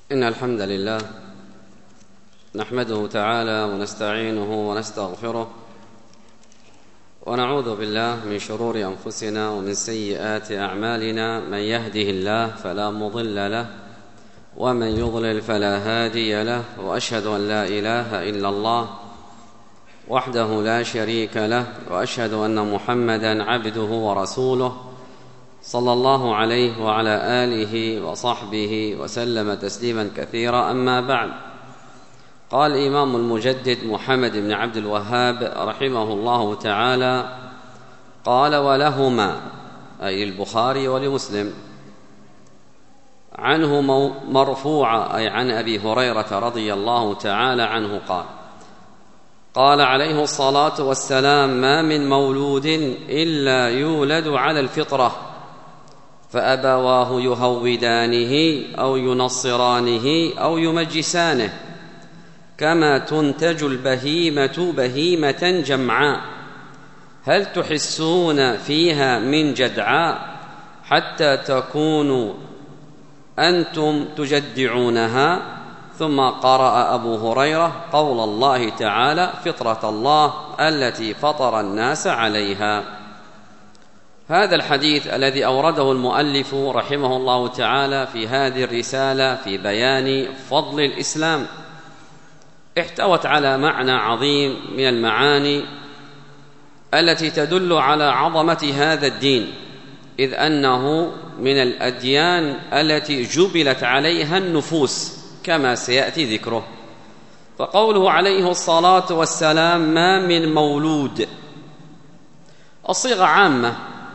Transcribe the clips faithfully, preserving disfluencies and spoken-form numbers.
إن الحمد لله نحمده تعالى ونستعينه ونستغفره ونعوذ بالله من شرور أنفسنا ومن سيئات أعمالنا. من يهده الله فلا مضل له ومن يضلل فلا هادي له، وأشهد أن لا إله إلا الله وحده لا شريك له، وأشهد أن محمدًا عبده ورسوله صلى الله عليه وعلى آله وصحبه وسلم تسليما كثيرا. أما بعد، قال الإمام المجدد محمد بن عبد الوهاب رحمه الله تعالى قال: ولهما أي البخاري ولمسلم عنه مرفوعا أي عن أبي هريرة رضي الله تعالى عنه قال: قال عليه الصلاة والسلام: ما من مولود إلا يولد على الفطرة فأبواه يهودانه أو ينصرانه أو يمجسانه، كما تنتج البهيمة بهيمة جمعاء، هل تحسون فيها من جدعاء حتى تكونوا أنتم تجدعونها؟ ثم قرأ أبو هريرة قول الله تعالى: فطرة الله التي فطر الناس عليها. هذا الحديث الذي أورده المؤلف رحمه الله تعالى في هذه الرسالة في بيان فضل الإسلام احتوت على معنى عظيم من المعاني التي تدل على عظمة هذا الدين، إذ أنه من الأديان التي جبلت عليها النفوس كما سيأتي ذكره. فقوله عليه الصلاة والسلام: ما من مولود، الصيغة عامة،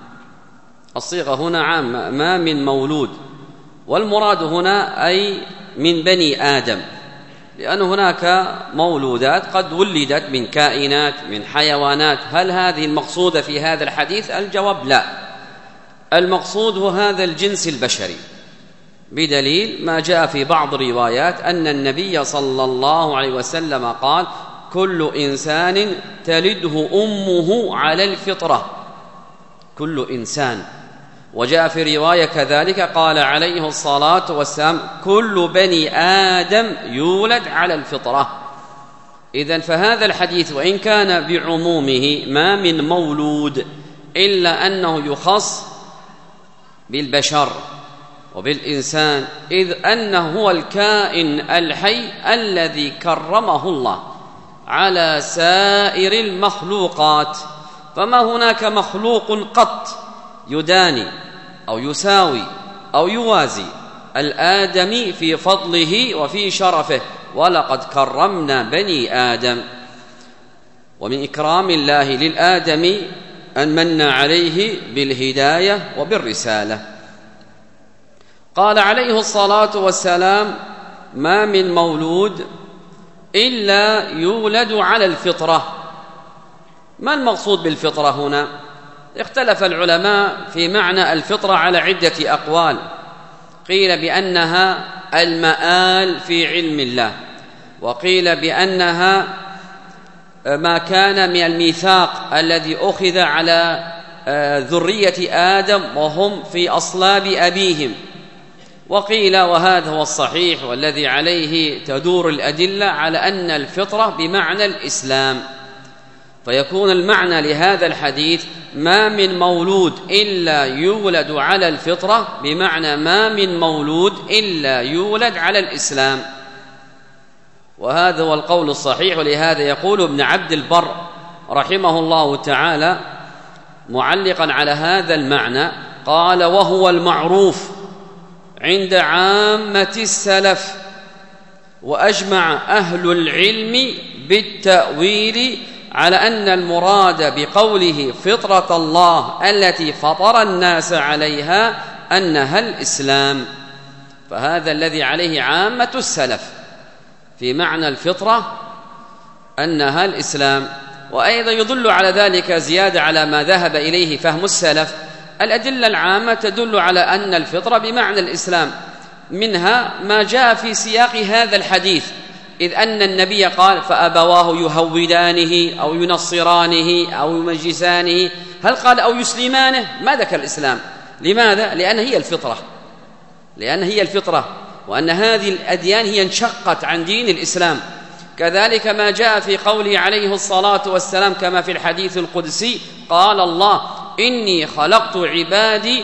الصيغة هنا عامة، ما من مولود، والمراد هنا أي من بني آدم، لأن هناك مولودات قد ولدت من كائنات من حيوانات. هل هذه المقصودة في هذا الحديث؟ الجواب لا، المقصود هو هذا الجنس البشري، بدليل ما جاء في بعض الروايات أن النبي صلى الله عليه وسلم قال: كل إنسان تلده أمه على الفطرة، كل إنسان. وجاء في رواية كذلك قال عليه الصلاة والسلام: كل بني آدم يولد على الفطرة. إذن فهذا الحديث وإن كان بعمومه ما من مولود، إلا أنه يخص بالبشر وبالإنسان، إذ أنه هو الكائن الحي الذي كرمه الله على سائر المخلوقات. فما هناك مخلوق قط يداني أو يساوي أو يوازي الآدمي في فضله وفي شرفه، ولقد كرمنا بني آدم. ومن إكرام الله للآدمي أن من عليه بالهداية وبالرسالة. قال عليه الصلاة والسلام: ما من مولود إلا يولد على الفطرة. ما المقصود بالفطرة هنا؟ اختلف العلماء في معنى الفطرة على عدة أقوال. قيل بأنها المآل في علم الله، وقيل بأنها ما كان من الميثاق الذي أخذ على ذرية آدم وهم في أصلاب أبيهم، وقيل وهذا هو الصحيح والذي عليه تدور الأدلة على أن الفطرة بمعنى الإسلام. فيكون المعنى لهذا الحديث: ما من مولود إلا يولد على الفطرة، بمعنى ما من مولود إلا يولد على الإسلام. وهذا هو القول الصحيح. ولهذا يقول ابن عبد البر رحمه الله تعالى معلقا على هذا المعنى، قال: وهو المعروف عند عامة السلف، وأجمع أهل العلم بالتأويل على أن المراد بقوله فطرة الله التي فطر الناس عليها أنها الإسلام. فهذا الذي عليه عامة السلف في معنى الفطرة أنها الإسلام. وأيضا يدل على ذلك زيادة على ما ذهب إليه فهم السلف الأدلة العامة تدل على أن الفطرة بمعنى الإسلام، منها ما جاء في سياق هذا الحديث، إذ أن النبي قال: فأبواه يهودانه أو ينصرانه أو يمجسانه. هل قال أو يسلمانه؟ ما ذكر الإسلام. لماذا؟ لأن هي الفطرة، لأن هي الفطرة وأن هذه الأديان هي انشقت عن دين الإسلام. كذلك ما جاء في قوله عليه الصلاة والسلام كما في الحديث القدسي: قال الله: إني خلقت عبادي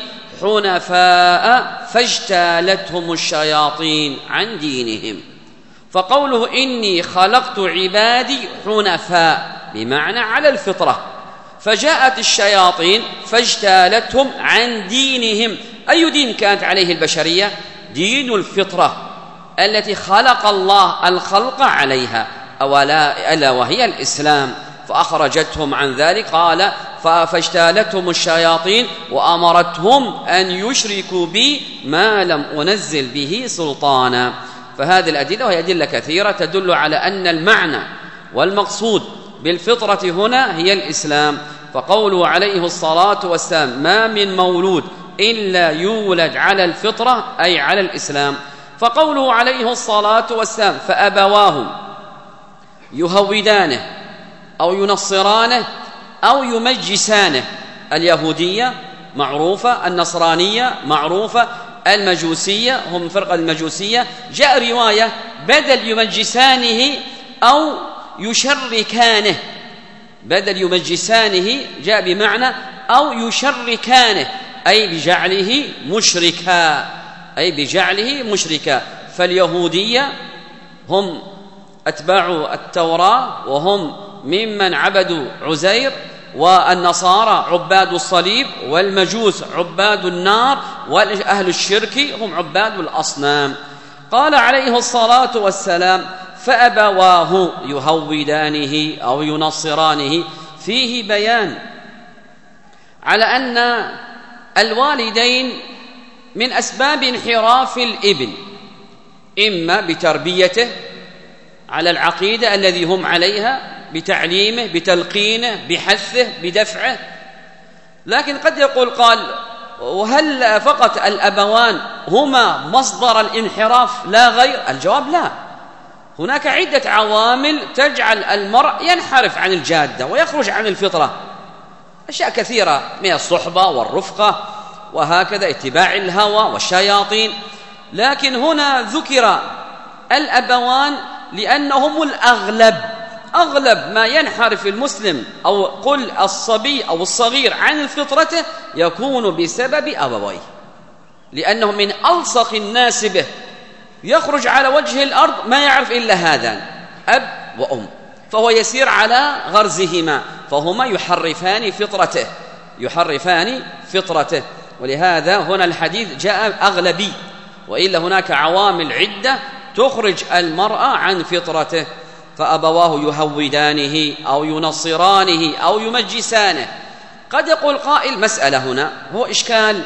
حنفاء فاجتالتهم الشياطين عن دينهم. فقوله إني خلقت عبادي حنفاء بمعنى على الفطرة، فجاءت الشياطين فاجتالتهم عن دينهم. أي دين كانت عليه البشرية؟ دين الفطرة التي خلق الله الخلق عليها، أولا ألا وهي الإسلام، فأخرجتهم عن ذلك. قال: فاجتالتهم الشياطين وأمرتهم أن يشركوا بي ما لم أنزل به سلطانا. فهذه الأدلة وهي أدلة كثيرة تدل على أن المعنى والمقصود بالفطرة هنا هي الإسلام. فقوله عليه الصلاة والسلام: ما من مولود إلا يولد على الفطرة، أي على الإسلام. فقوله عليه الصلاة والسلام: فأبواه يهودانه أو ينصرانه أو يمجسانه. اليهودية معروفة، النصرانية معروفة، المجوسية هم فرقة المجوسية. جاء رواية بدل يمجسانه أو يشركانه، بدل يمجسانه جاء بمعنى أو يشركانه، أي بجعله مشركا، أي بجعله مشركا. فاليهودية هم أتباع التوراة وهم ممن عبدوا عزير، والنصارى عباد الصليب، والمجوس عباد النار، وأهل الشرك هم عباد الأصنام. قال عليه الصلاة والسلام: فأبواه يهودانه أو ينصرانه. فيه بيان على أن الوالدين من أسباب انحراف الابن، إما بتربيته على العقيدة الذي هم عليها، بتعليمه، بتلقينه، بحثه، بدفعه. لكن قد يقول قال: وهل فقط الأبوان هما مصدر الانحراف لا غير؟ الجواب لا، هناك عدة عوامل تجعل المرء ينحرف عن الجادة ويخرج عن الفطرة، أشياء كثيرة من الصحبة والرفقة وهكذا، اتباع الهوى والشياطين. لكن هنا ذكر الأبوان لأنهم الأغلب، أغلب ما ينحرف المسلم أو قل الصبي أو الصغير عن فطرته يكون بسبب أبويه، لأنهم من ألصق الناس به، يخرج على وجه الأرض ما يعرف إلا هذان، أب وأم، فهو يسير على غرزهما، فهما يحرفان فطرته، يحرفان فطرته. ولهذا هنا الحديث جاء أغلبي، وإلا هناك عوامل عدة تخرج المرأة عن فطرته. فأبواه يهودانه أو ينصرانه أو يمجسانه. قد يقول قائل: مسألة هنا هو إشكال،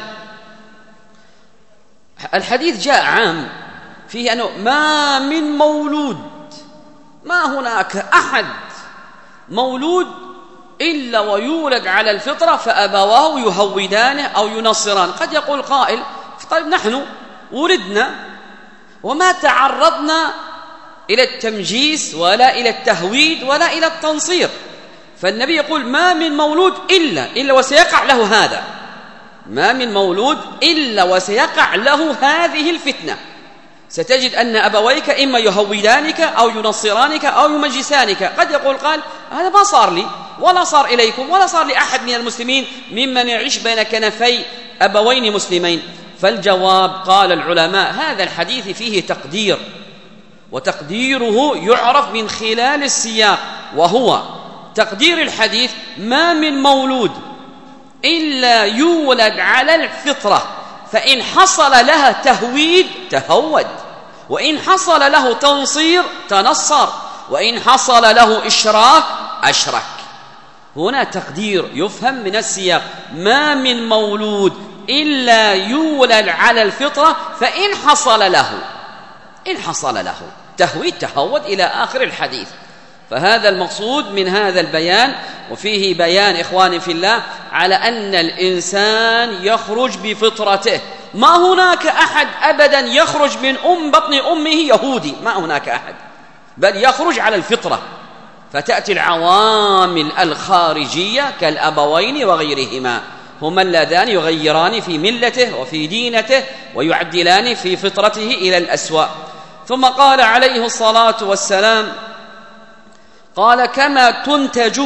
الحديث جاء عام فيه أنه ما من مولود، ما هناك أحد مولود إلا ويولد على الفطرة فأبواه يهودانه أو ينصرانه. قد يقول قائل: طيب نحن ولدنا وما تعرضنا إلى التمجيس ولا إلى التهويد ولا إلى التنصير، فالنبي يقول: ما من مولود إلا إلا وسيقع له هذا، ما من مولود إلا وسيقع له هذه الفتنة. ستجد أن أبويك إما يهودانك أو ينصرانك أو يمجسانك. قد يقول قال: هذا ما صار لي ولا صار إليكم ولا صار لأحد من المسلمين ممن يعيش بين كنفي أبوين مسلمين. فالجواب قال العلماء: هذا الحديث فيه تقدير، وتقديره يعرف من خلال السياق، وهو تقدير الحديث: ما من مولود إلا يولد على الفطرة، فإن حصل لها تهويد تهود، وإن حصل له تنصير تنصر، وإن حصل له إشراك أشرك. هنا تقدير يفهم من السياق: ما من مولود إلا يولد على الفطرة، فإن حصل له إن حصل له تهويد تهود إلى آخر الحديث. فهذا المقصود من هذا البيان. وفيه بيان إخواني في الله على أن الإنسان يخرج بفطرته، ما هناك أحد أبدا يخرج من أم بطن أمه يهودي، ما هناك أحد، بل يخرج على الفطرة. فتأتي العوامل الخارجية كالأبوين وغيرهما، هما اللذان يغيران في ملته وفي دينته ويعدلان في فطرته إلى الأسوأ. ثم قال عليه الصلاة والسلام قال كما تنتج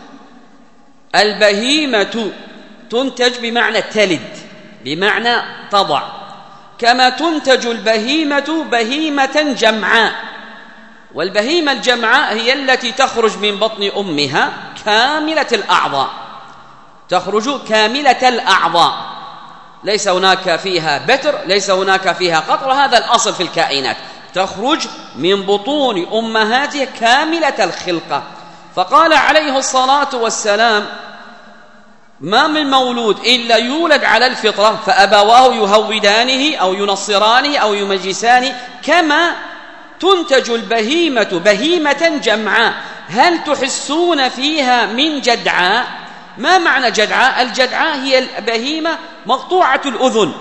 البهيمة، تنتج بمعنى تلد، بمعنى تضع، كما تنتج البهيمة بهيمة جمعاء. والبهيمة الجمعاء هي التي تخرج من بطن أمها كاملة الأعضاء، تخرج كاملة الأعضاء، ليس هناك فيها بتر، ليس هناك فيها قطر، هذا الأصل في الكائنات، تخرج من بطون أمهاتها كاملة الخلقة. فقال عليه الصلاة والسلام ما من مولود إلا يولد على الفطرة فأبواه يهودانه أو ينصرانه أو يمجسانه، كما تنتج البهيمة بهيمة جمعاء. هل تحسون فيها من جدعاء؟ ما معنى جدعاء؟ الجدعاء هي البهيمة مقطوعة الأذن،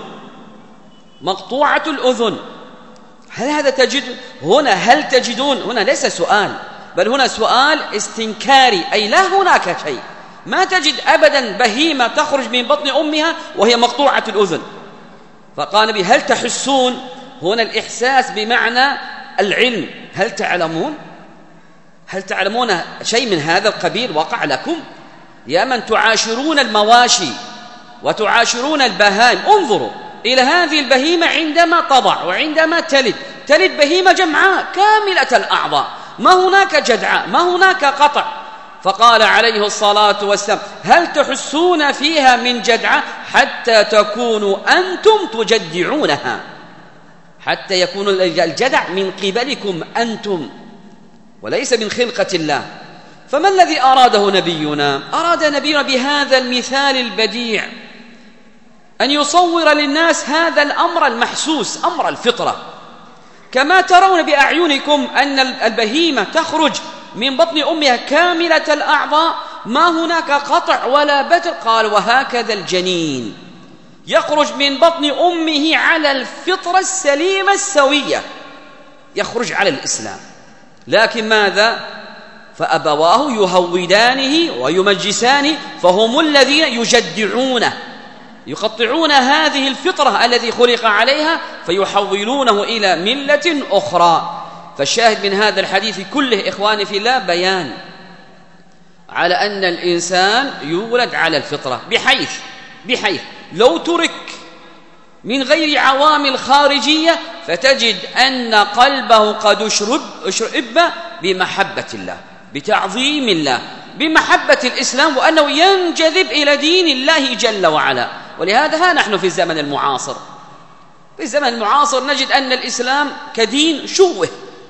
مقطوعة الأذن. هل هذا تجد هنا؟ هل تجدون هنا؟ ليس سؤال، بل هنا سؤال استنكاري، أي لا هناك شيء، ما تجد أبدا بهيمة تخرج من بطن أمها وهي مقطوعة الأذن. فقال نبي هل تحسون؟ هنا الإحساس بمعنى العلم. هل تعلمون؟ هل تعلمون شيء من هذا القبيل وقع لكم؟ يا من تعاشرون المواشي وتعاشرون البهائم، انظروا إلى هذه البهيمة عندما تضع وعندما تلد، تلد بهيمة جمعاء كاملة الأعضاء، ما هناك جدعاء، ما هناك قطع. فقال عليه الصلاة والسلام هل تحسون فيها من جدعاء حتى تكونوا أنتم تجدعونها، حتى يكون الجدع من قبلكم أنتم وليس من خلقة الله. فما الذي أراده نبينا؟ أراد نبينا بهذا المثال البديع أن يصور للناس هذا الأمر المحسوس، أمر الفطرة. كما ترون بأعينكم أن البهيمة تخرج من بطن أمها كاملة الأعضاء، ما هناك قطع ولا بتر. قال وهكذا الجنين يخرج من بطن أمه على الفطرة السليمة السوية، يخرج على الإسلام. لكن ماذا؟ فأبواه يهودانه ويمجسانه، فهم الذين يجدعونه، يقطعون هذه الفطرة التي خلق عليها فيحولونه إلى ملة أخرى. فالشاهد من هذا الحديث كله إخواني في الله بيان على أن الإنسان يولد على الفطرة، بحيث بحيث لو ترك من غير عوامل خارجية فتجد أن قلبه قد اشرب اشرب بمحبة الله، بتعظيم الله، بمحبة الإسلام، وأنه ينجذب إلى دين الله جل وعلا. ولهذا ها نحن في الزمن المعاصر، في الزمن المعاصر نجد أن الإسلام كدين شوه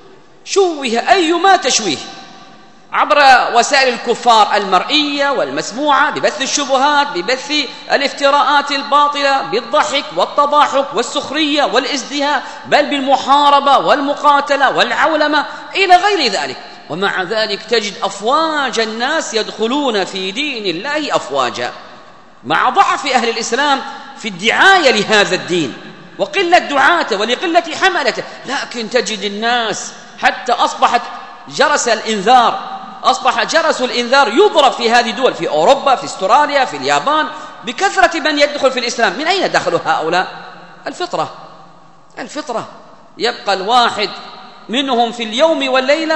شوه أيما تشويه عبر وسائل الكفار المرئية والمسموعة، ببث الشبهات، ببث الافتراءات الباطلة، بالضحك والتضاحك والسخرية والازدهاء، بل بالمحاربة والمقاتلة والعولمة إلى غير ذلك. ومع ذلك تجد أفواج الناس يدخلون في دين الله أفواجا، مع ضعف أهل الإسلام في الدعاية لهذا الدين وقلة دعاته ولقلة حملته. لكن تجد الناس حتى أصبحت جرس الإنذار، أصبح جرس الإنذار يضرب في هذه الدول، في أوروبا، في استراليا، في اليابان، بكثرة من يدخل في الإسلام. من أين دخلوا هؤلاء؟ الفطرة، الفطرة. يبقى الواحد منهم في اليوم والليلة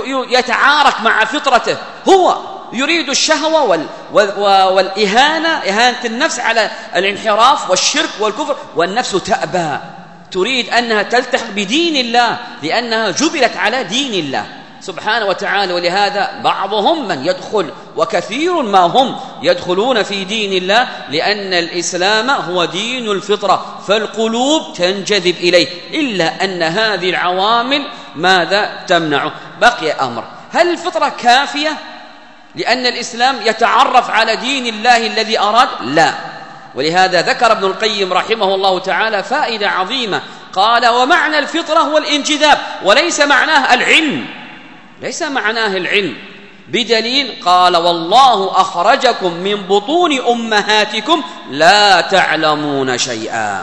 يتعارك مع فطرته، هو يريد الشهوة وال والإهانة، إهانة النفس على الانحراف والشرك والكفر، والنفس تأبى، تريد أنها تلتحق بدين الله لأنها جبلت على دين الله سبحانه وتعالى. ولهذا بعضهم من يدخل وكثير ما هم يدخلون في دين الله، لأن الإسلام هو دين الفطرة، فالقلوب تنجذب إليه، إلا أن هذه العوامل ماذا تمنعه؟ بقي أمر، هل الفطرة كافية لأن الإسلام يتعرف على دين الله الذي أراد؟ لا. ولهذا ذكر ابن القيم رحمه الله تعالى فائدة عظيمة، قال ومعنى الفطرة هو الانجذاب، وليس معناه العلم، ليس معناه العلم، بدليل قال والله أخرجكم من بطون أمهاتكم لا تعلمون شيئا.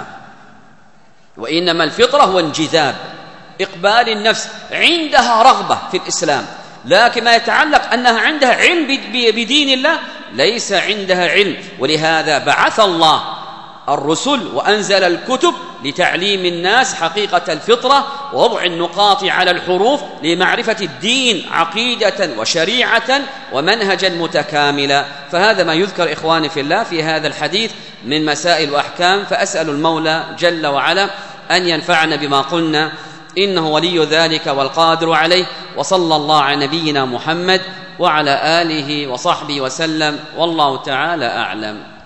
وإنما الفطرة هو انجذاب، إقبال النفس، عندها رغبة في الإسلام، لكن ما يتعلق أنها عندها علم بدين الله ليس عندها علم. ولهذا بعث الله الرسل وأنزل الكتب لتعليم الناس حقيقة الفطرة ووضع النقاط على الحروف لمعرفة الدين عقيدة وشريعة ومنهجا متكاملا. فهذا ما يذكر إخواني في الله في هذا الحديث من مسائل وأحكام. فأسأل المولى جل وعلا أن ينفعنا بما قلنا، إنه ولي ذلك والقادر عليه. وصلى الله على نبينا محمد وعلى آله وصحبه وسلم، والله تعالى أعلم.